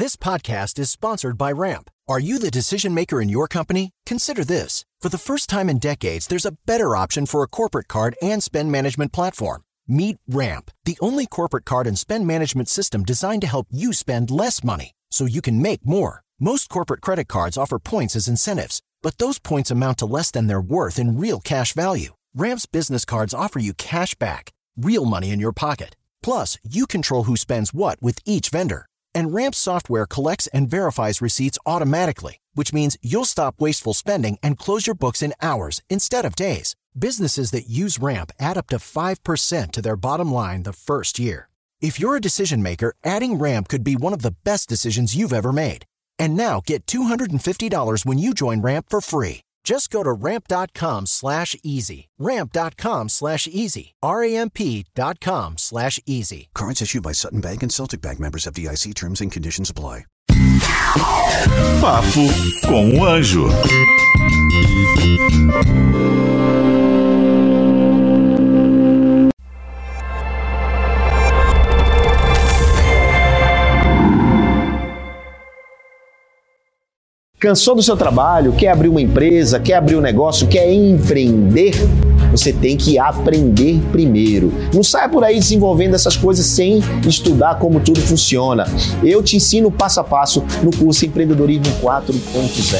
This podcast is sponsored by Ramp. Are you the decision maker in your company? Consider this. For the first time in decades, there's a better option for a corporate card and spend management platform. Meet Ramp, the only corporate card and spend management system designed to help you spend less money so you can make more. Most corporate credit cards offer points as incentives, but those points amount to less than their worth in real cash value. Ramp's business cards offer you cash back, real money in your pocket. Plus, you control who spends what with each vendor. And Ramp's software collects and verifies receipts automatically, which means you'll stop wasteful spending and close your books in hours instead of days. Businesses that use Ramp add up to 5% to their bottom line the first year. If you're a decision maker, adding Ramp could be one of the best decisions you've ever made. And now get $250 when you join Ramp for free. Just go to ramp.com/easy. Ramp.com/easy. RAMP.com/easy. Cards issued by Sutton Bank and Celtic Bank, members of FDIC. Terms and conditions apply. Papo com o Anjo. Cansou do seu trabalho? Quer abrir uma empresa? Quer abrir um negócio? Quer empreender? Você tem que aprender primeiro. Não saia por aí desenvolvendo essas coisas sem estudar como tudo funciona. Eu te ensino passo a passo no curso Empreendedorismo 4.0.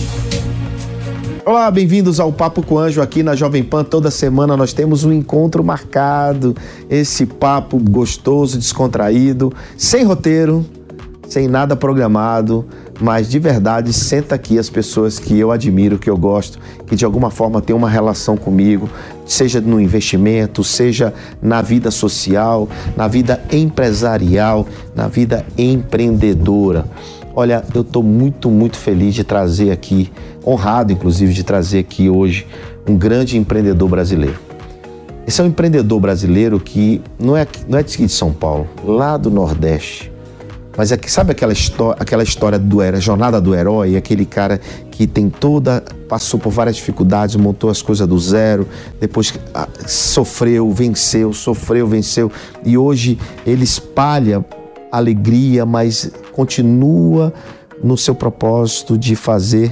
Olá, bem-vindos ao Papo com o Anjo aqui na Jovem Pan. Toda semana nós temos um encontro marcado. Esse papo gostoso, descontraído, sem roteiro, sem nada programado, mas de verdade senta aqui as pessoas que eu admiro, que eu gosto, que de alguma forma têm uma relação comigo, seja no investimento, seja na vida social, na vida empresarial, na vida empreendedora. Olha, eu estou muito feliz de trazer aqui, honrado inclusive de trazer aqui hoje um grande empreendedor brasileiro. Esse é um empreendedor brasileiro que não é aqui de São Paulo, lá do Nordeste. Mas é que, sabe aquela história jornada do herói, aquele cara que passou por várias dificuldades, montou as coisas do zero, depois sofreu, venceu, e hoje ele espalha alegria, mas continua no seu propósito de fazer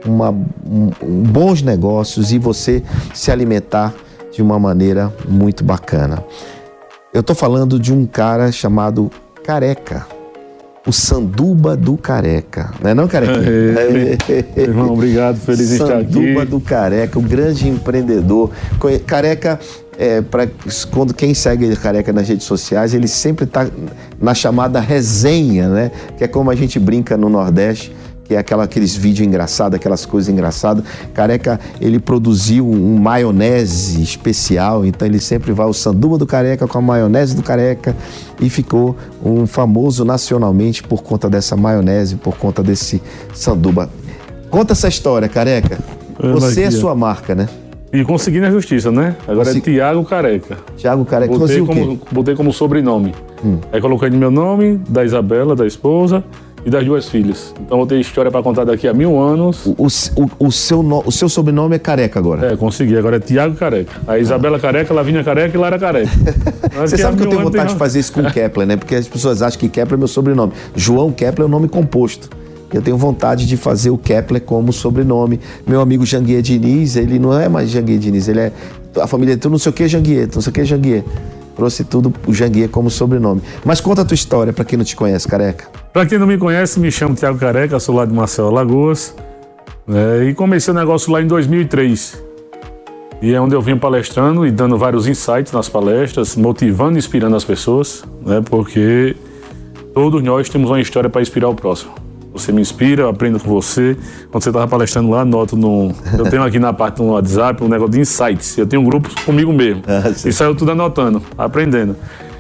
bons negócios e você se alimentar de uma maneira muito bacana. Eu estou falando de um cara chamado Careca. O Sanduba do Careca, não é não, Careca? Irmão, obrigado, feliz em estar aqui. Sanduba do Careca, o grande empreendedor. Careca, quando quem segue Careca nas redes sociais, ele sempre está na chamada resenha, né? Que é como a gente brinca no Nordeste, que é aqueles vídeos engraçados, aquelas coisas engraçadas. Careca, ele produziu um maionese especial, então ele sempre vai o Sanduba do Careca com a maionese do Careca e ficou um famoso nacionalmente por conta dessa maionese, por conta desse Sanduba. Conta essa história, Careca. Você é sua marca, né? E consegui na justiça, né? Agora é Tiago Careca. Tiago Careca. Botei como sobrenome. Aí coloquei no meu nome, da Isabela, da esposa, e das duas filhas. Então vou ter história para contar daqui a 1000 anos. O seu sobrenome é Careca agora? Consegui. Agora é Tiago Careca. A Isabela Careca, Lavínia Careca e Lara Careca. Você sabe que eu tenho vontade de fazer isso com Kepler, né? Porque as pessoas acham que Kepler é meu sobrenome. João Kepler é o nome composto. Eu tenho vontade de fazer o Kepler como sobrenome. Meu amigo Janguier Diniz, ele não é mais Janguier Diniz, ele é... A família é tudo não sei o que Janguier, não sei o que Janguier. Trouxe tudo o Janguier como sobrenome. Mas conta a tua história para quem não te conhece, Careca. Para quem não me conhece, me chamo Tiago Careca, sou lá de Maceió, Alagoas. E comecei o negócio lá em 2003. E é onde eu venho palestrando e dando vários insights nas palestras, motivando e inspirando as pessoas, né? Porque todos nós temos uma história para inspirar o próximo. Você me inspira, eu aprendo com você. Quando você estava palestrando lá, anoto eu tenho aqui na parte do WhatsApp um negócio de insights. Eu tenho um grupo comigo mesmo. E saiu tudo anotando, aprendendo.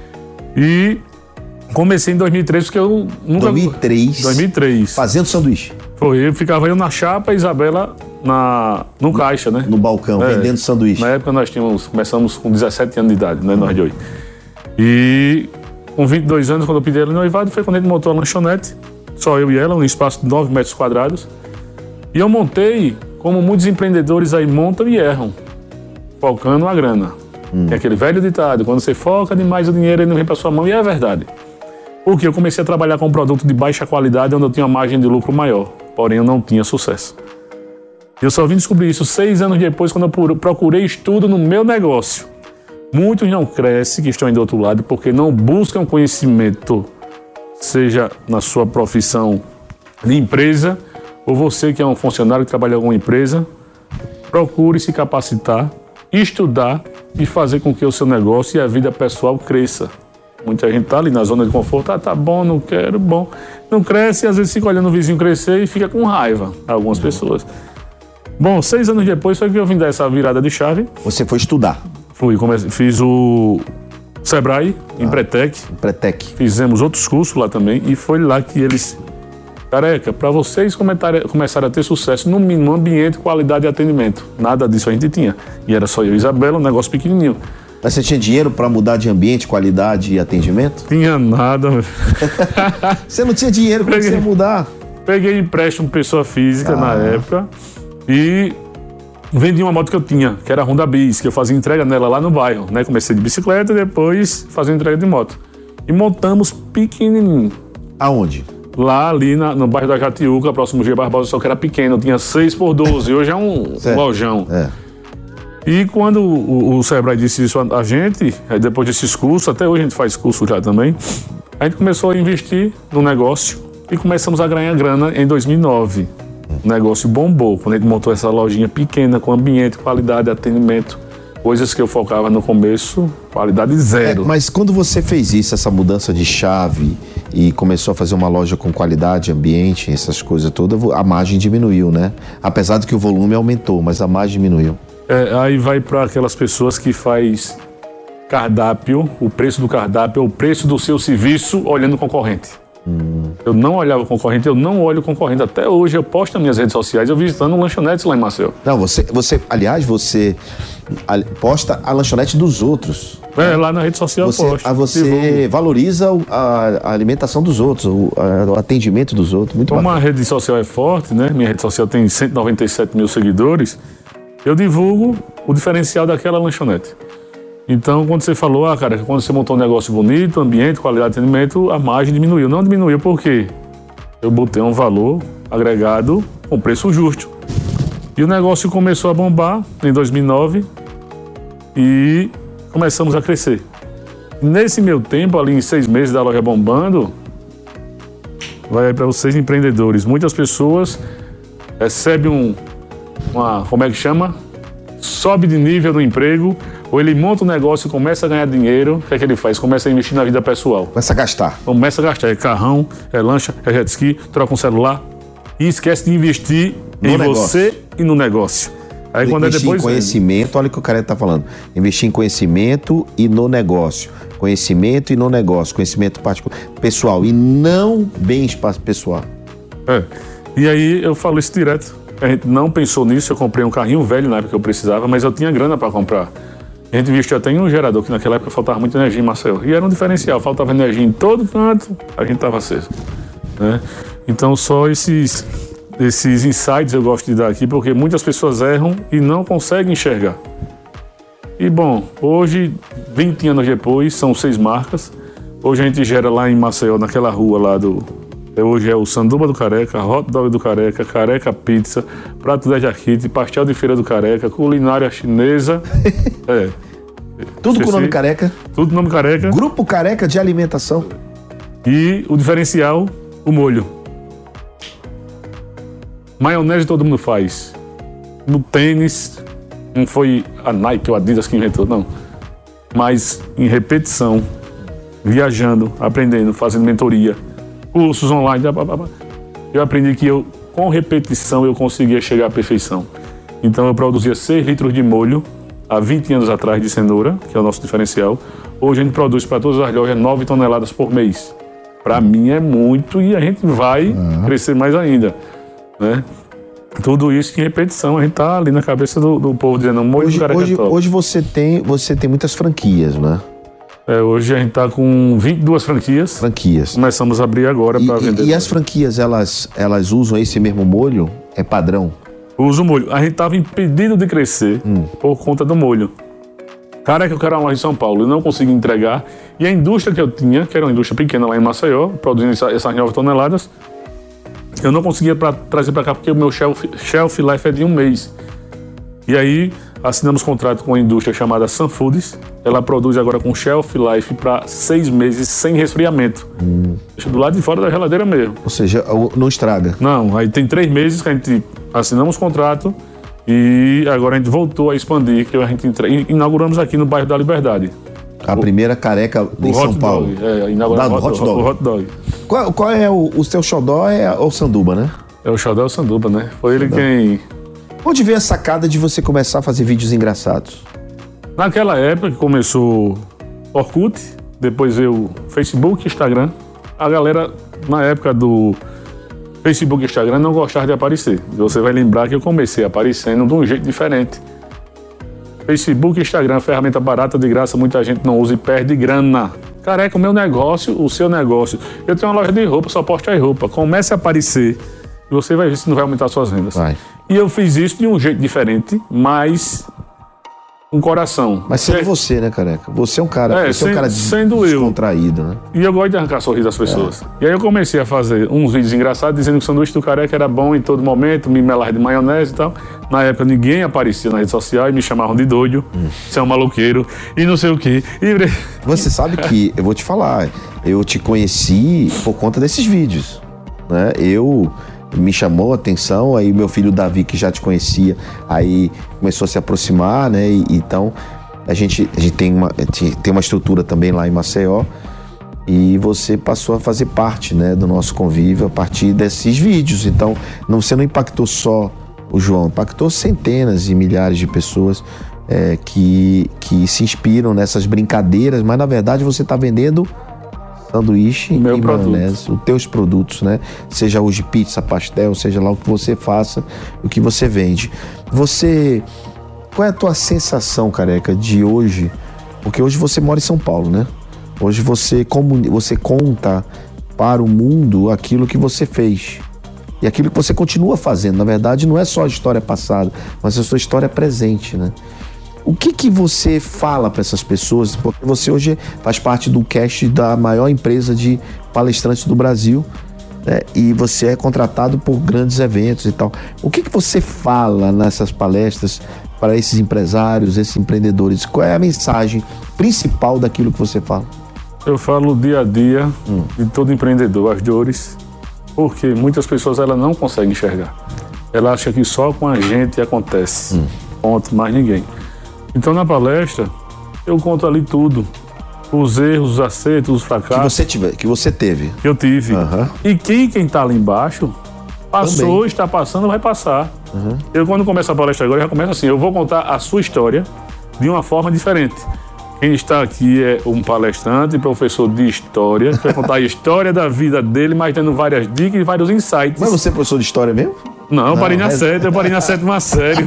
E comecei em 2003, porque eu nunca... 2003. Fazendo sanduíche. Ficava eu na chapa e Isabela no caixa, né? No balcão, vendendo sanduíche. Na época começamos com 17 anos de idade, né? Nós dois. E com 22 anos, quando eu pedi ela noivado, foi quando a gente montou a lanchonete. Só eu e ela, um espaço de 9 metros quadrados. E eu montei como muitos empreendedores aí montam e erram, focando a grana. É aquele velho ditado, quando você foca demais o dinheiro, ele não vem para sua mão, e é verdade. Porque eu comecei a trabalhar com um produto de baixa qualidade, onde eu tinha uma margem de lucro maior. Porém, eu não tinha sucesso. Eu só vim descobrir isso 6 anos depois, quando eu procurei estudo no meu negócio. Muitos não crescem, que estão aí do outro lado, porque não buscam conhecimento, seja na sua profissão de empresa, ou você que é um funcionário que trabalha em alguma empresa, procure se capacitar, estudar e fazer com que o seu negócio e a vida pessoal cresça. Muita gente tá ali na zona de conforto, tá bom, não quero, bom. Não cresce e às vezes fica olhando o vizinho crescer e fica com raiva, algumas pessoas. Bom, 6 anos depois foi que eu vim dar essa virada de chave. Você foi estudar? Fiz o Sebrae, em Pretec. Fizemos outros cursos lá também e foi lá que eles... Careca, para vocês começarem a ter sucesso, no mínimo ambiente, qualidade e atendimento. Nada disso a gente tinha. E era só eu e Isabela, um negócio pequenininho. Mas você tinha dinheiro para mudar de ambiente, qualidade e atendimento? Tinha nada. Você não tinha dinheiro, como você ia mudar? Peguei empréstimo pessoa física na época e vendi uma moto que eu tinha, que era a Honda Bis, que eu fazia entrega nela lá no bairro, né? Comecei de bicicleta e depois fazia entrega de moto. E montamos pequenininho. Aonde? Lá ali no bairro da Jatiuca, próximo G. Barbosa, só que era pequeno, tinha 6x12, hoje é um lojão. E quando o Sebrae disse isso a gente, aí depois desses cursos, até hoje a gente faz curso já também, a gente começou a investir no negócio e começamos a ganhar grana em 2009. O negócio bombou, quando a gente montou essa lojinha pequena, com ambiente, qualidade, atendimento, coisas que eu focava no começo, qualidade zero. Mas quando você fez isso, essa mudança de chave e começou a fazer uma loja com qualidade, ambiente, essas coisas todas, a margem diminuiu, né? Apesar de que o volume aumentou, mas a margem diminuiu. Aí vai para aquelas pessoas que faz cardápio, o preço do cardápio é o preço do seu serviço olhando o concorrente. Eu não olhava o concorrente, eu não olho o concorrente. Até hoje eu posto nas minhas redes sociais, eu visitando lanchonetes lá em Maceió. Não, você posta a lanchonete dos outros. Lá na rede social eu posto. Você valoriza a alimentação dos outros, o atendimento dos outros. Muito Como bacana. a rede social é forte, né? Minha rede social tem 197 mil seguidores. Eu divulgo o diferencial daquela lanchonete. Então, quando você falou, cara, quando você montou um negócio bonito, ambiente, qualidade de atendimento, a margem diminuiu. Não diminuiu por quê? Eu botei um valor agregado com preço justo. E o negócio começou a bombar em 2009 e começamos a crescer. Nesse meu tempo, ali em 6 meses da loja bombando, vai aí para vocês empreendedores. Muitas pessoas recebem como é que chama? Sobe de nível no emprego, ou ele monta um negócio e começa a ganhar dinheiro. O que é que ele faz? Começa a investir na vida pessoal. Começa a gastar. Começa a gastar. É carrão, é lancha, é jet ski, troca um celular e esquece de investir em você e no negócio. Aí quando investir depois em conhecimento, olha o que o cara está falando. Investir em conhecimento e no negócio. Conhecimento e no negócio. Conhecimento particular, pessoal e não bem-estar pessoal. E aí eu falo isso direto. A gente não pensou nisso, eu comprei um carrinho velho na época que eu precisava, mas eu tinha grana para comprar. A gente investiu até em um gerador, que naquela época faltava muita energia em Maceió. E era um diferencial, faltava energia em todo canto, a gente estava aceso. Né? Então só esses insights eu gosto de dar aqui, porque muitas pessoas erram e não conseguem enxergar. E bom, hoje, 20 anos depois, são 6 marcas. Hoje a gente gera lá em Maceió, naquela rua lá hoje é o Sanduba do Careca, Hot Dog do Careca, Careca Pizza, Prato da Jaquite, Pastel de Feira do Careca, Culinária Chinesa. Tudo com o nome Careca? Tudo com o nome Careca. Grupo Careca de Alimentação. E o diferencial, o molho. Maionese todo mundo faz. No tênis, não foi a Nike ou a Adidas que inventou, não. Mas em repetição, viajando, aprendendo, fazendo mentoria, cursos online, eu aprendi que com repetição eu conseguia chegar à perfeição. Então eu produzia 6 litros de molho há 20 anos atrás de cenoura, que é o nosso diferencial. Hoje a gente produz para todas as lojas 9 toneladas por mês. Para mim é muito e a gente vai crescer mais ainda. Né? Tudo isso em repetição, a gente tá ali na cabeça do povo dizendo molho do Careca top. Hoje você tem muitas franquias, né? Hoje a gente tá com 22 franquias. Começamos a abrir agora para vender. E as franquias, elas usam esse mesmo molho? É padrão? Usa o molho. A gente tava impedido de crescer por conta do molho. Careca, eu quero uma loja em São Paulo, eu não consegui entregar. E a indústria que eu tinha, que era uma indústria pequena lá em Maceió, produzindo essas 9 toneladas, eu não conseguia trazer para cá porque o meu shelf life é de 1 mês. E aí assinamos contrato com uma indústria chamada Sun Foods. Ela produz agora com shelf life para 6 meses sem resfriamento. Deixa do lado de fora da geladeira mesmo. Ou seja, não estraga. Não, aí tem 3 meses que a gente assinamos contrato e agora a gente voltou a expandir, que a gente inauguramos aqui no bairro da Liberdade. A primeira careca em São Paulo. Inauguramos o hot dog. Qual é o seu xodó? É o Sanduba, né? É o xodó, é o Sanduba, né? Foi ele quem... Onde veio a sacada de você começar a fazer vídeos engraçados? Naquela época que começou Orkut, depois veio Facebook, Instagram. A galera, na época do Facebook e Instagram, não gostava de aparecer. Você vai lembrar que eu comecei aparecendo de um jeito diferente. Facebook e Instagram, ferramenta barata, de graça, muita gente não usa e perde grana. Careca, o meu negócio, o seu negócio. Eu tenho uma loja de roupa, só posto aí roupa. Comece a aparecer e você vai ver se não vai aumentar suas vendas. Vai. E eu fiz isso de um jeito diferente, mas com coração. Mas sendo você, né, Careca? Você é um cara, você é um cara descontraído, né? E eu gosto de arrancar sorriso das pessoas. E aí eu comecei a fazer uns vídeos engraçados dizendo que o sanduíche do Careca era bom em todo momento, me melava de maionese e tal. Na época ninguém aparecia na rede social e me chamavam de doido, você é um maloqueiro e não sei o quê. Você sabe que, eu vou te falar, eu te conheci por conta desses vídeos, né? Me chamou a atenção, aí meu filho Davi, que já te conhecia, aí começou a se aproximar, né? Então a gente tem uma estrutura também lá em Maceió e você passou a fazer parte, né, do nosso convívio a partir desses vídeos. Então você não impactou só o João, impactou centenas e milhares de pessoas que se inspiram nessas brincadeiras, mas na verdade você está vendendo sanduíche e maionese, os teus produtos, né? Seja hoje pizza, pastel, seja lá o que você faça, o que você vende. Qual é a tua sensação, Careca, de hoje? Porque hoje você mora em São Paulo, né? Hoje você conta para o mundo aquilo que você fez. E aquilo que você continua fazendo. Na verdade, não é só a história passada, mas a sua história presente, né? O que você fala para essas pessoas? Porque você hoje faz parte do cast da maior empresa de palestrantes do Brasil, né? E você é contratado por grandes eventos e tal. O que você fala nessas palestras para esses empresários, esses empreendedores? Qual é a mensagem principal daquilo que você fala? Eu falo dia a dia de todo empreendedor, as dores, porque muitas pessoas elas não conseguem enxergar. Ela acha que só com a gente acontece. Ponto, mais ninguém. Então, na palestra, eu conto ali tudo. Os erros, os acertos, os fracassos. Que você teve. Que eu tive. E quem está ali embaixo, passou, também está passando, vai passar. Eu, quando começo a palestra agora, já começo assim, eu vou contar a sua história de uma forma diferente. Quem está aqui é um palestrante, professor de história, que vai contar a história da vida dele, mas tendo várias dicas e vários insights. Mas você é professor de história mesmo? Não, eu parei na sétima série.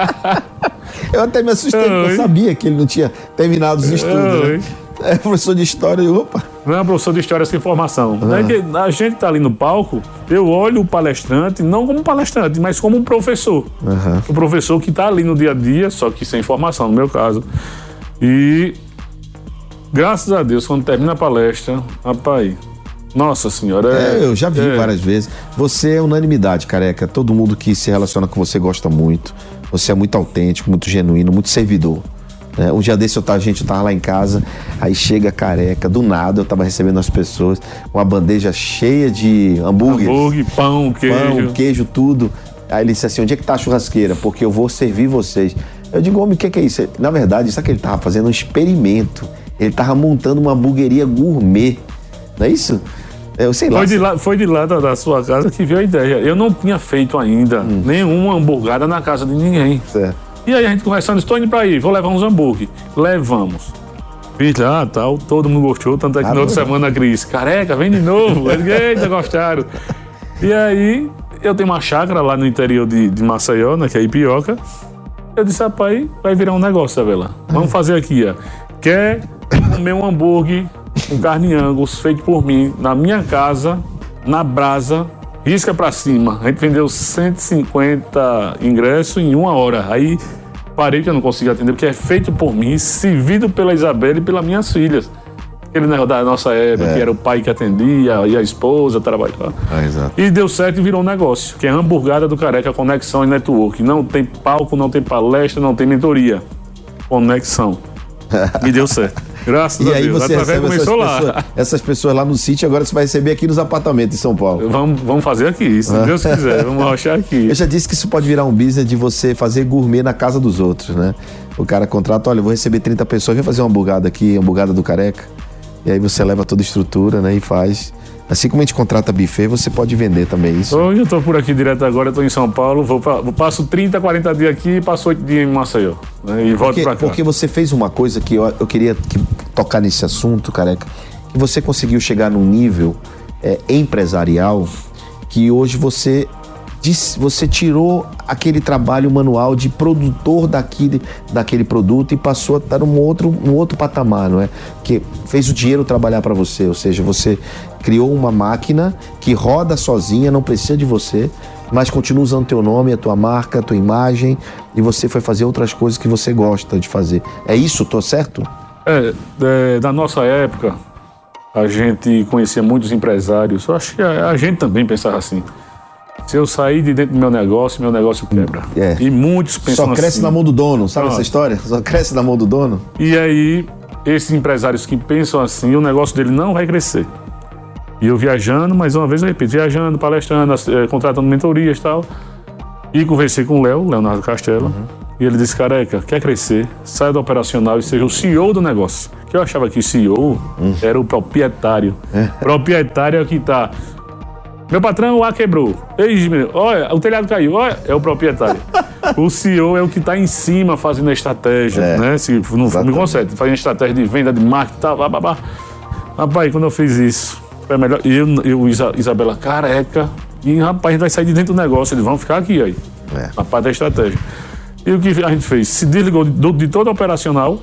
Eu até me assustei, porque eu sabia que ele não tinha terminado os estudos, né? É professor de história e opa. Não é professor de história sem formação. É que a gente tá ali no palco, eu olho o palestrante, não como palestrante, mas como um professor. O professor que tá ali no dia a dia, só que sem formação, no meu caso. E graças a Deus, quando termina a palestra, rapaz, nossa senhora. Eu já vi várias vezes. Você é unanimidade, Careca. Todo mundo que se relaciona com você gosta muito. Você é muito autêntico, muito genuíno, muito servidor. Um dia desse a gente tava lá em casa, aí chega Careca, do nada eu tava recebendo as pessoas, uma bandeja cheia de hambúrgueres. Hambúrguer, pão, queijo, tudo. Aí ele disse assim, onde é que tá a churrasqueira? Porque eu vou servir vocês. Eu digo, homem, o que é isso? Na verdade, sabe que ele tava fazendo um experimento. Ele tava montando uma hamburgueria gourmet. Não é isso? Eu sei lá. Foi de lá da sua casa que veio a ideia. Eu não tinha feito ainda nenhuma hamburgada na casa de ninguém. Certo. E aí a gente conversando, estou indo pra aí, vou levar uns hambúrguer. Levamos. Fiz lá, tal, todo mundo gostou, tanto é que na outra semana a Cris, Careca, vem de novo. Eita, gostaram. E aí, eu tenho uma chácara lá no interior de Maceió, né, que é Ipioca. Eu disse, rapaz, vai virar um negócio, Isabela. Vamos fazer aqui, ó. Quer comer um hambúrguer com carne Angus feito por mim, na minha casa, na brasa, risca pra cima. A gente vendeu 150 ingressos em 1 hora. Aí Parei que eu não conseguia atender, porque é feito por mim, servido pela Isabela e pelas minhas filhas. Aquele negócio da nossa época, que era o pai que atendia e a esposa trabalhava. Exato. E deu certo e virou um negócio, que é a Hamburgada do Careca, conexão e network. Não tem palco, não tem palestra, não tem mentoria. Conexão. E deu certo. Graças a Deus. E aí você recebe começou essas pessoas lá no sítio, agora você vai receber aqui nos apartamentos em São Paulo. Vamos fazer aqui, se Deus quiser. Vamos achar aqui. Eu já disse que isso pode virar um business de você fazer gourmet na casa dos outros, né? O cara contrata, olha, eu vou receber 30 pessoas, vem fazer uma hamburgada aqui, hamburgada do Careca. E aí você leva toda a estrutura, né, e faz. Assim como a gente contrata buffet, você pode vender também isso. Hoje eu tô por aqui direto agora, eu tô em São Paulo, passo 30, 40 dias aqui e passo 8 dias em Maceió. Né, e volto pra cá. Porque você fez uma coisa que eu queria tocar nesse assunto, Careca, que você conseguiu chegar num nível empresarial que hoje você tirou aquele trabalho manual de produtor daquele produto e passou a estar num outro patamar, não é? Que fez o dinheiro trabalhar para você, ou seja, você criou uma máquina que roda sozinha, não precisa de você, mas continua usando teu nome, a tua marca, a tua imagem, e você foi fazer outras coisas que você gosta de fazer. É isso, tô certo? Da nossa época, a gente conhecia muitos empresários, eu acho que a gente também pensava assim. Se eu sair de dentro do meu negócio quebra. E muitos pensam assim. Só cresce na mão do dono, sabe essa história? Só cresce na mão do dono. E aí, esses empresários que pensam assim, o negócio dele não vai crescer. E eu viajando, mais uma vez eu repito, viajando, palestrando, contratando mentorias e tal. E conversei com o Leonardo Castella. E ele disse, Careca, quer crescer, saia do operacional e seja o CEO do negócio. Que eu achava que o CEO era o proprietário. Proprietário é o que está... Meu patrão, o ar quebrou. Ei, olha, o telhado caiu. Olha, é o proprietário. O CEO é o que está em cima fazendo a estratégia, né? Se não me concede, fazendo estratégia de venda, de marketing e tal, blá. Rapaz, quando eu fiz isso, foi melhor. Isabela, Careca, e rapaz, a gente vai sair de dentro do negócio. Eles vão ficar aqui aí. A parte da estratégia. E o que a gente fez? Se desligou de todo operacional.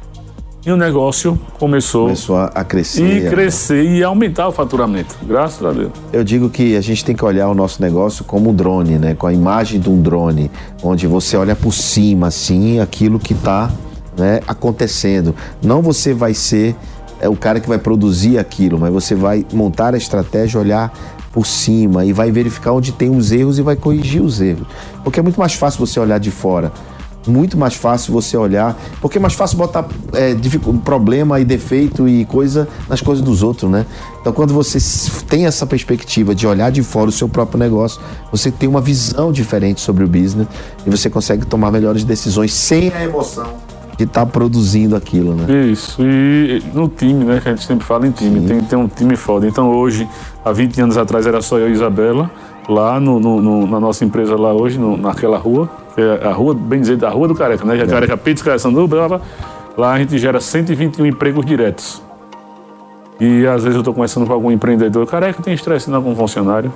E o negócio começou a crescer. E crescer e aumentar o faturamento. Graças a Deus. Eu digo que a gente tem que olhar o nosso negócio como um drone, né? Com a imagem de um drone, onde você olha por cima, assim, aquilo que está, né, acontecendo. Não você vai ser o cara que vai produzir aquilo, mas você vai montar a estratégia, olhar por cima e vai verificar onde tem os erros e vai corrigir os erros. Porque é muito mais fácil você olhar de fora. Muito mais fácil você olhar, porque é mais fácil botar problema e defeito e coisa nas coisas dos outros, né? Então, quando você tem essa perspectiva de olhar de fora o seu próprio negócio, você tem uma visão diferente sobre o business e você consegue tomar melhores decisões sem a emoção de estar produzindo aquilo, né? Isso, e no time, né? Que a gente sempre fala em time, tem que ter um time foda. Então, hoje, há 20 anos atrás, era só eu e Isabela, lá na nossa empresa lá hoje, naquela rua, que é a rua, bem dizer, a Rua do Careca, né? Careca Pizza, Careca Sanduba, blá, blá. Lá a gente gera 121 empregos diretos. E às vezes eu estou conversando com algum empreendedor, Careca, tem estresse não com funcionário?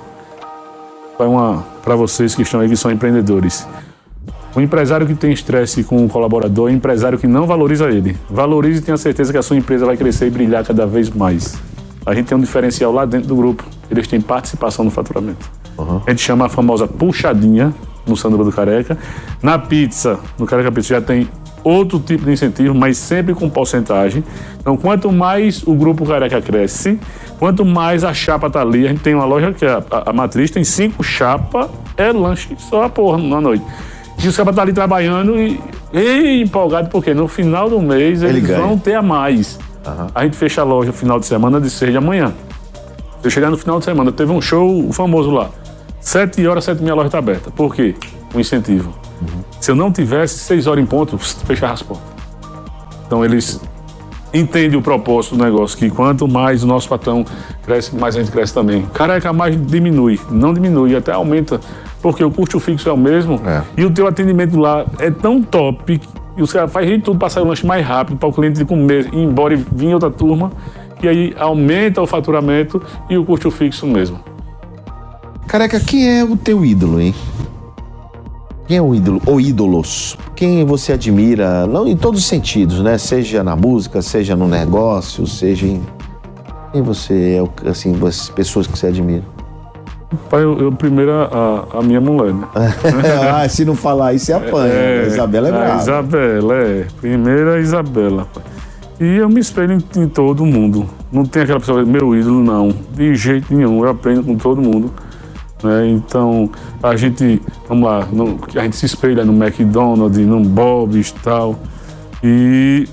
Para vocês que estão aí, que são empreendedores. O empresário que tem estresse com o colaborador é um empresário que não valoriza ele. Valorize e tenha certeza que a sua empresa vai crescer e brilhar cada vez mais. A gente tem um diferencial lá dentro do grupo. Eles têm participação no faturamento. A gente chama a famosa puxadinha no Sanduba do Careca. Na pizza, no Careca Pizza, já tem outro tipo de incentivo, mas sempre com porcentagem. Então, quanto mais o grupo Careca cresce, quanto mais a chapa tá ali. A gente tem uma loja que é a Matriz, tem 5 chapas, é lanche só a porra na noite. E os caras tá ali trabalhando e empolgado, porque no final do mês eles vão ter a mais. A gente fecha a loja no final de semana de 6 de amanhã. Se eu chegar no final de semana, teve um show famoso lá. 7 horas, 7h30 a loja está aberta. Por quê? Um incentivo. Se eu não tivesse 6 horas em ponto, fechava as portas. Então eles entendem o propósito do negócio, que quanto mais o nosso patrão cresce, mais a gente cresce também. Careca, mais diminui. Não diminui, até aumenta, porque o custo fixo é o mesmo e o teu atendimento lá é tão top e os caras fazem tudo para sair o lanche mais rápido, para o cliente comer, ir embora e vir outra turma, e aí aumenta o faturamento e o custo fixo mesmo. Careca, quem é o teu ídolo, hein? Quem é o ídolo ou ídolos? Quem você admira, não em todos os sentidos, né? Seja na música, seja no negócio, seja em... Quem você é, assim, as pessoas que você admira? Pai, eu primeiro a minha mulher, né? Se não falar isso, você apanha. A Isabela é brava. A Isabela, primeiro a Isabela, pai. E eu me espelho em todo mundo. Não tem aquela pessoa, meu ídolo, não. De jeito nenhum, eu aprendo com todo mundo. Né? Então, a gente, vamos lá, a gente se espelha no McDonald's, no Bob's e tal. E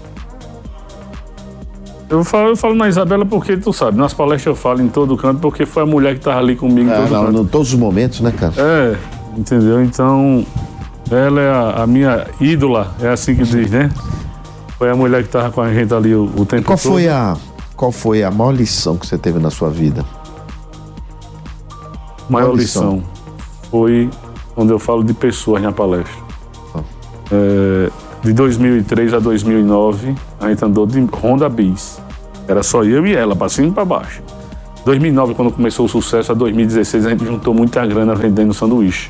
eu falo na Isabela porque, tu sabe, nas palestras eu falo em todo canto, porque foi a mulher que estava ali comigo em todo canto. Em todos os momentos, né, cara? Entendeu? Então, ela é a minha ídola, é assim que diz, né? Foi a mulher que estava com a gente ali o tempo todo. Qual foi a maior lição que você teve na sua vida? Maior lição foi onde eu falo de pessoas na palestra. De 2003 a 2009, a gente andou de Honda Bis. Era só eu e ela, pra cima e pra baixo. 2009, quando começou o sucesso, a 2016, a gente juntou muita grana vendendo sanduíche.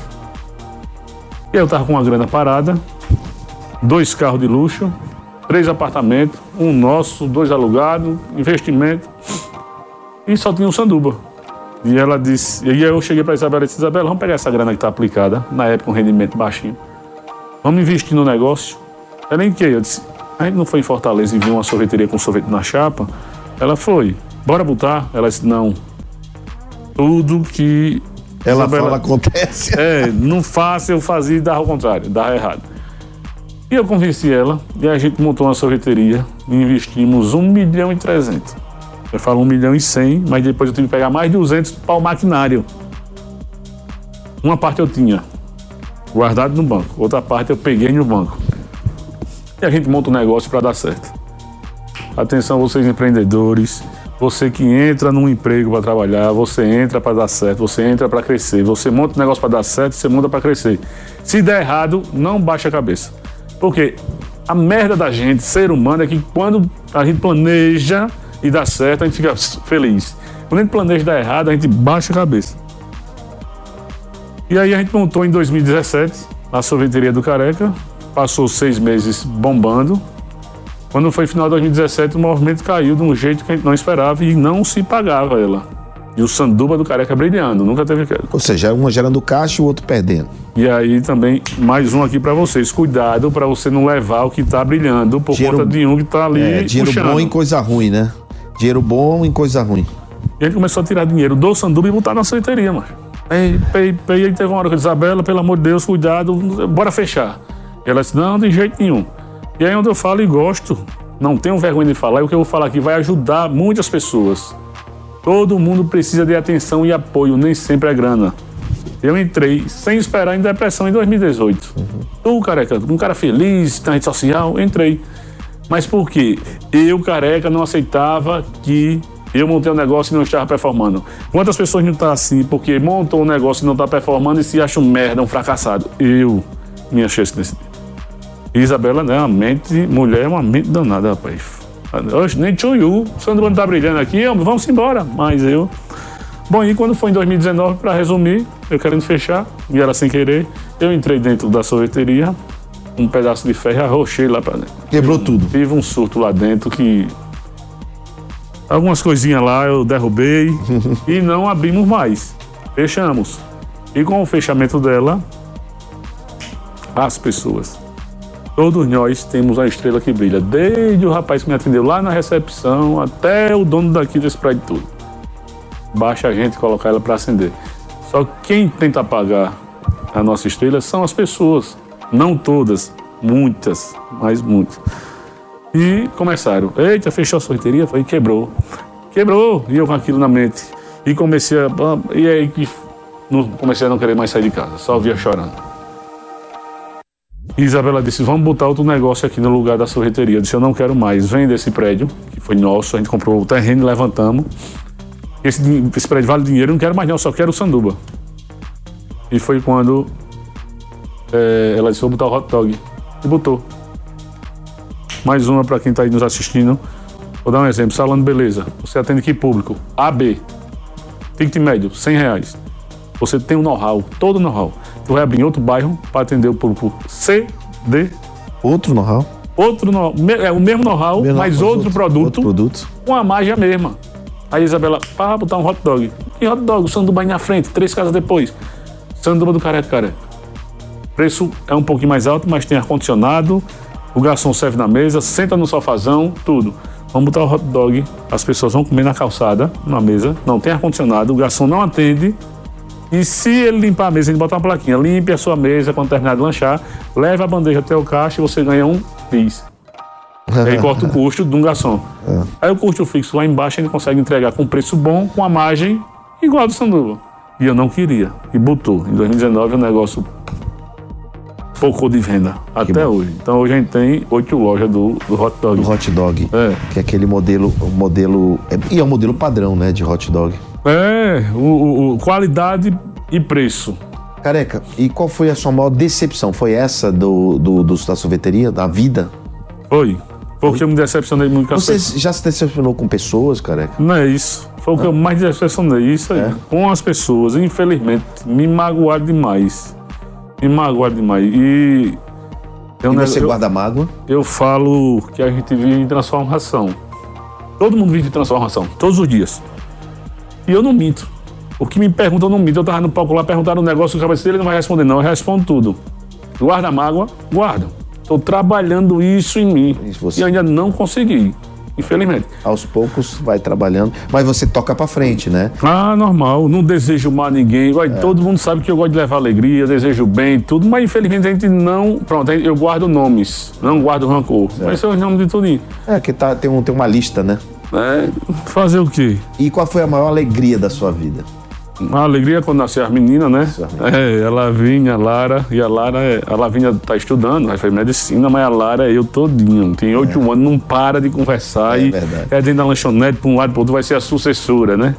E eu tava com uma grana parada, 2 carros de luxo, 3 apartamentos, um nosso, 2 alugados, investimento, e só tinha um sanduba. E ela disse, e aí eu cheguei pra Isabela e disse, Isabela, vamos pegar essa grana que tá aplicada, na época um rendimento baixinho, vamos investir no negócio. Ela em quê? Eu disse, a gente não foi em Fortaleza e viu uma sorveteria com sorvete na chapa? Ela foi, bora botar? Ela disse, não. Tudo que ela fala acontece. Não faça, eu fazia e dava ao contrário, dava errado. E eu convenci ela, e a gente montou uma sorveteria e investimos 1.300.000. Eu falo 1.100.000, mas depois eu tive que pegar mais de 200 para o maquinário. Uma parte eu tinha guardado no banco, outra parte eu peguei no banco. E a gente monta um negócio para dar certo. Atenção, vocês empreendedores, você que entra num emprego para trabalhar, você entra para dar certo, você entra para crescer, você monta um negócio para dar certo, você monta para crescer. Se der errado, não baixa a cabeça. Porque a merda da gente, ser humano, é que quando a gente planeja e dá certo, a gente fica feliz. Quando a gente planeja e dá errado, a gente baixa a cabeça. E aí a gente montou em 2017 a sorveteria do Careca, passou 6 meses bombando. Quando foi final de 2017, o movimento caiu de um jeito que a gente não esperava e não se pagava ela. E o sanduba do Careca brilhando, nunca teve queda. Ou seja, uma gerando caixa e o outro perdendo. E aí também, mais um aqui para vocês. Cuidado para você não levar o que tá brilhando por conta de um que tá ali dinheiro puxando. Bom em coisa ruim, né? Dinheiro bom em coisa ruim. E a gente começou a tirar dinheiro do sanduba e botar na sorveteria, mano. E aí teve uma hora que eu disse, Isabela, pelo amor de Deus, cuidado, bora fechar. E ela disse, não, de jeito nenhum. E aí onde eu falo e gosto, não tenho vergonha de falar, e o que eu vou falar aqui vai ajudar muitas pessoas. Todo mundo precisa de atenção e apoio, nem sempre é grana. Eu entrei sem esperar em depressão em 2018. Tu, Careca, um cara feliz, na rede social, entrei. Mas por quê? Eu, Careca, não aceitava que eu montei um negócio e não estava performando. Quantas pessoas não estão assim porque montou um negócio e não está performando e se acham merda, um fracassado? Eu me achei assim nesse dia. Isabela, né, uma mente, mulher é uma mente danada, rapaz. Oxe, nem Tchuyu, o Sandro não tá brilhando aqui, vamos embora. Mas eu... Bom, e quando foi em 2019, para resumir, eu querendo fechar, e ela sem querer, eu entrei dentro da sorveteria, um pedaço de ferro, arrochei lá para dentro. Quebrou tudo. Tive um surto lá dentro que... Algumas coisinhas lá eu derrubei e não abrimos mais. Fechamos. E com o fechamento dela, as pessoas... Todos nós temos uma estrela que brilha, desde o rapaz que me atendeu lá na recepção até o dono daqui desse prédio todo. Baixa a gente colocar ela para acender. Só que quem tenta apagar a nossa estrela são as pessoas. Não todas, muitas, mas muitas. E começaram. Eita, fechou a sorveteria? Foi, quebrou. Quebrou! E eu com aquilo na mente. E comecei a... E aí comecei a não querer mais sair de casa. Só via chorando. E Isabela disse, vamos botar outro negócio aqui no lugar da sorveteria. Eu disse, eu não quero mais. Vende esse prédio, que foi nosso. A gente comprou o terreno e levantamos. Esse prédio vale dinheiro, eu não quero mais não, só quero o sanduba. E foi quando ela disse, vou botar o hot dog. E botou. Mais uma para quem está aí nos assistindo. Vou dar um exemplo, salão de beleza. Você atende que público? AB. Ticket médio, R$100. Você tem um know-how, todo o know-how. Tu vai abrir em outro bairro para atender o público C, D. Outro know-how? Outro know-how. É o mesmo know-how, mas outro produto. Com a margem mesma. Aí Isabela, para botar um hot dog. Que hot dog? O sanduba aí na frente, 3 casas depois. Sanduba do Careca. O preço é um pouquinho mais alto, mas tem ar-condicionado, o garçom serve na mesa, senta no sofazão, tudo. Vamos botar o hot dog, as pessoas vão comer na calçada, na mesa, não tem ar-condicionado, o garçom não atende. E se ele limpar a mesa, ele botar uma plaquinha, limpe a sua mesa quando terminar de lanchar, leve a bandeja até o caixa e você ganha um bis. Aí corta o custo de um garçom. Aí o custo fixo lá embaixo ele consegue entregar com preço bom, com a margem igual a do sanduba. E eu não queria. E botou. Em 2019 o negócio focou de venda. Até hoje. Então hoje a gente tem 8 lojas do hot dog. Do hot dog. Que é aquele modelo... E é o modelo padrão, né, de hot dog. Qualidade e preço. Careca, e qual foi a sua maior decepção? Foi essa da sorveteria, da vida? Foi. Porque eu me decepcionei muito com as pessoas. Você já se decepcionou com pessoas, Careca? Não é isso. Foi o que eu mais decepcionei. Isso aí. Com as pessoas, infelizmente, me magoaram demais. E você guarda mágoa? Eu falo que a gente vive em transformação. Todo mundo vive em transformação, todos os dias. E eu não minto. O que me perguntam, eu não minto. Eu tava no palco lá, perguntaram um negócio, o cabeça dele não vai responder, não. Eu respondo tudo. Guarda mágoa? Guarda. Estou trabalhando isso em mim. E ainda não consegui, infelizmente. Aos poucos vai trabalhando, mas você toca pra frente, né? Normal. Não desejo mal a ninguém. Todo mundo sabe que eu gosto de levar alegria, desejo bem, tudo, mas infelizmente a gente não... Pronto, eu guardo nomes, não guardo rancor. Mas são os nomes de tudinho. Que tem uma lista, né? Fazer o quê? E qual foi a maior alegria da sua vida? A alegria quando nasceu as meninas, né? A Lavínia, a Lara. E a Lavínia tá estudando, vai fazer medicina, mas a Lara é eu todinho. Tem 8 anos, não para de conversar. Verdade. Dentro da lanchonete, pra um lado e pro outro, vai ser a sucessora, né?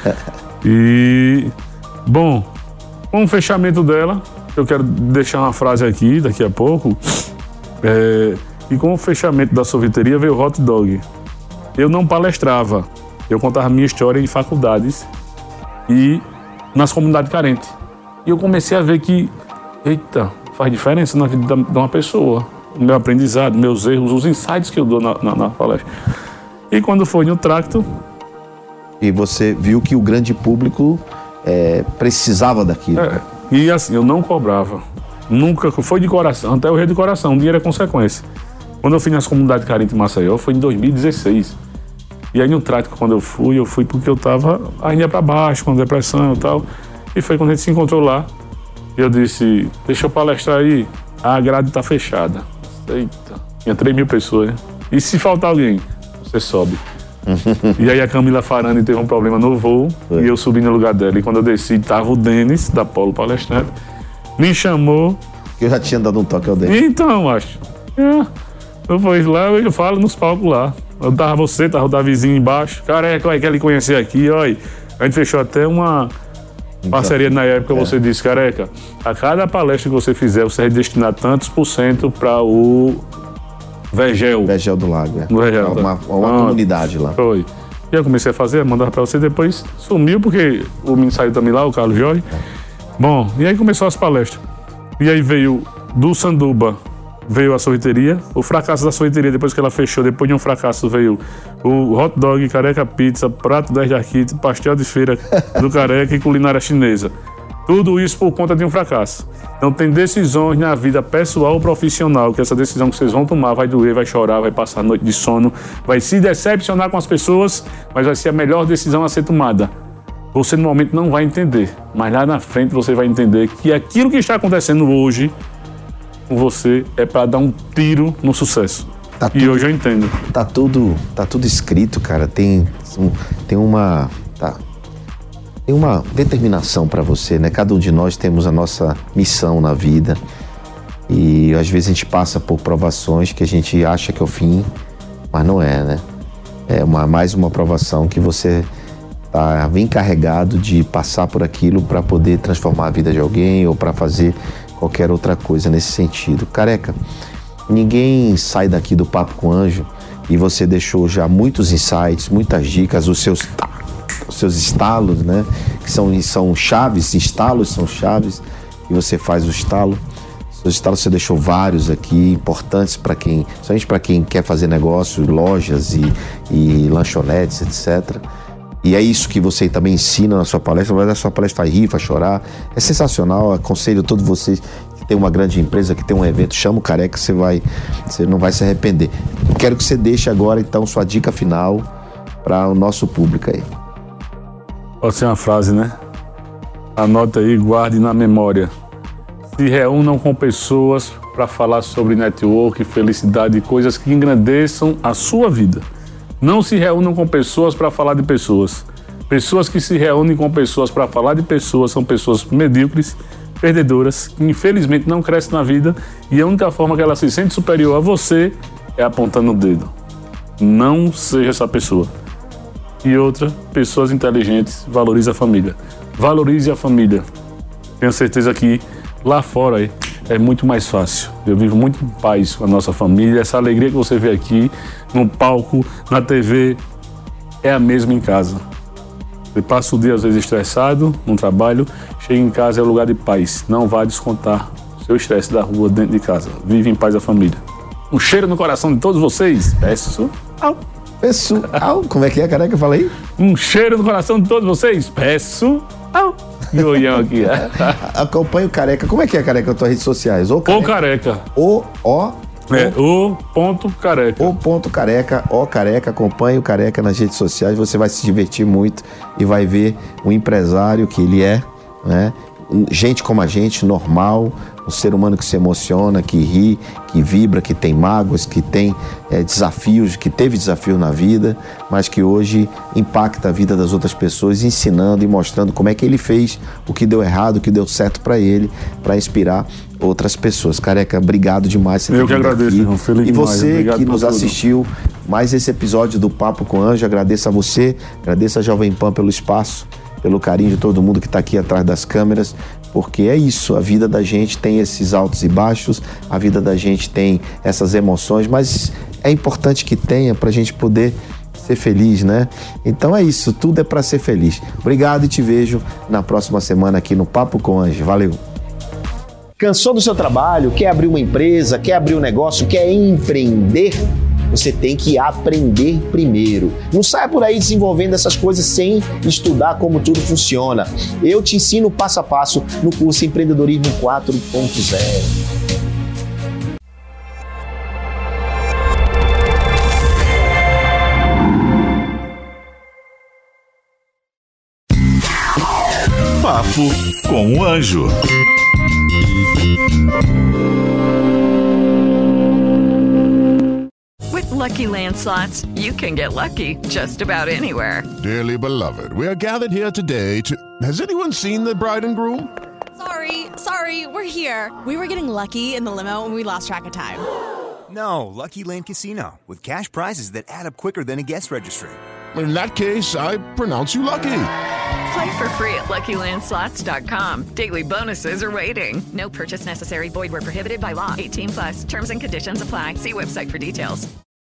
E, bom, com o fechamento dela, eu quero deixar uma frase aqui, daqui a pouco. E com o fechamento da sorveteria veio o hot dog. Eu não palestrava, eu contava minha história em faculdades e nas comunidades carentes. E eu comecei a ver que, eita, faz diferença na vida de uma pessoa. O meu aprendizado, meus erros, os insights que eu dou na palestra. E quando foi no Tracto... E você viu que o grande público precisava daquilo. E assim, eu não cobrava. Nunca, foi de coração, até o rei de coração, o dinheiro é consequência. Quando eu fui nas comunidades carentes em Maceió, foi em 2016. E aí no Tracto, quando eu fui porque eu tava ainda para baixo, com depressão e tal. E foi quando a gente se encontrou lá. E eu disse, deixa eu palestrar aí. A grade tá fechada. Eita, tinha 3.000 pessoas, né? E se faltar alguém, você sobe. E aí a Camila Farani teve um problema no voo e eu subi no lugar dela. E quando eu desci, tava o Denis, da Polo Palestrante, me chamou. Que eu já tinha dado um toque ao Denis. Então, acho. Eu fui lá, eu falo nos palcos lá. Eu tava o Davizinho embaixo. Careca, olha, quer lhe conhecer aqui, olha. A gente fechou até uma parceria na época, você disse, Careca, a cada palestra que você fizer, você vai destinar tantos % para o Vegel. Vegel do Lago, Vegel, uma comunidade lá. Foi. E eu comecei a fazer, mandar para você, depois sumiu, porque o menino saiu também lá, o Carlos Jorge. Bom, e aí começou as palestras. E aí veio do Sanduba, veio a sorveteria, o fracasso da sorveteria, depois que ela fechou, depois de um fracasso veio o hot dog, Careca Pizza, prato 10 de arquite, pastel de feira do Careca e culinária chinesa. Tudo isso por conta de um fracasso. Então tem decisões na vida pessoal ou profissional, que essa decisão que vocês vão tomar vai doer, vai chorar, vai passar noite de sono, vai se decepcionar com as pessoas, mas vai ser a melhor decisão a ser tomada. Você no momento não vai entender, mas lá na frente você vai entender que aquilo que está acontecendo hoje com você é para dar um tiro no sucesso. E hoje eu entendo. Tá tudo escrito, cara. Tem uma determinação para você, né? Cada um de nós temos a nossa missão na vida e às vezes a gente passa por provações que a gente acha que é o fim, mas não é, né? É mais uma provação que você vem carregado de passar por aquilo para poder transformar a vida de alguém ou para fazer qualquer outra coisa nesse sentido. Careca, ninguém sai daqui do Papo com Anjo e você deixou já muitos insights, muitas dicas, os seus estalos, né? Que são chaves, estalos são chaves, e você faz o estalo. Seus estalos você deixou vários aqui, importantes principalmente para quem quer fazer negócio, lojas e lanchonetes, etc. E é isso que você também ensina na sua palestra. Mas a sua palestra vai rir, vai chorar. É sensacional. Aconselho a todos vocês que tem uma grande empresa, que tem um evento, chama o Careca, você não vai se arrepender. Quero que você deixe agora, então, sua dica final para o nosso público aí. Pode ser uma frase, né? Anota aí, guarde na memória. Se reúnam com pessoas para falar sobre network, felicidade e coisas que engrandeçam a sua vida. Não se reúnam com pessoas para falar de pessoas. Pessoas que se reúnem com pessoas para falar de pessoas são pessoas medíocres, perdedoras, que infelizmente não crescem na vida e a única forma que ela se sente superior a você é apontando o dedo. Não seja essa pessoa. E outra, pessoas inteligentes, valorize a família. Valorize a família. Tenho certeza que lá fora é muito mais fácil. Eu vivo muito em paz com a nossa família. Essa alegria que você vê aqui, no palco, na TV, é a mesma em casa. Você passa o dia às vezes estressado no trabalho, chega em casa é o lugar de paz. Não vá descontar o seu estresse da rua dentro de casa. Vive em paz a família. Um cheiro no coração de todos vocês. Pessoal. Como é que é, Careca? Fala aí. Um cheiro no coração de todos vocês. Pessoal. Goião aqui. Acompanhe o Careca. Como é que é, Careca, nas tuas redes sociais? O Careca. O Careca. O Careca, Careca. Acompanhe o Careca nas redes sociais. Você vai se divertir muito e vai ver o empresário que ele é, né? Gente como a gente, normal, um ser humano que se emociona, que ri, que vibra, que tem mágoas, que tem desafios, que teve desafio na vida, mas que hoje impacta a vida das outras pessoas, ensinando e mostrando como é que ele fez, o que deu errado, o que deu certo para ele, para inspirar outras pessoas. Careca, obrigado demais. Eu que agradeço, irmão. Feliz e você demais. que nos assistiu mais esse episódio do Papo com Anjo, agradeço a você, agradeço a Jovem Pan pelo espaço, pelo carinho de todo mundo que está aqui atrás das câmeras, porque é isso, a vida da gente tem esses altos e baixos, a vida da gente tem essas emoções, mas é importante que tenha para a gente poder ser feliz, né? Então é isso, tudo é para ser feliz. Obrigado e te vejo na próxima semana aqui no Papo com Anjo. Valeu! Cansou do seu trabalho? Quer abrir uma empresa? Quer abrir um negócio? Quer empreender? Você tem que aprender primeiro. Não saia por aí desenvolvendo essas coisas sem estudar como tudo funciona. Eu te ensino passo a passo no curso Empreendedorismo 4.0. Papo com o Anjo. With Lucky Land Slots, you can get lucky just about anywhere. Dearly beloved, we are gathered here today to... Has anyone seen the bride and groom? Sorry, we're here. We were getting lucky in the limo and we lost track of time. No, Lucky Land Casino, with cash prizes that add up quicker than a guest registry. In that case, I pronounce you lucky. Play for free at LuckyLandSlots.com. Daily bonuses are waiting. No purchase necessary. Void where prohibited by law. 18+. Terms and conditions apply. See website for details.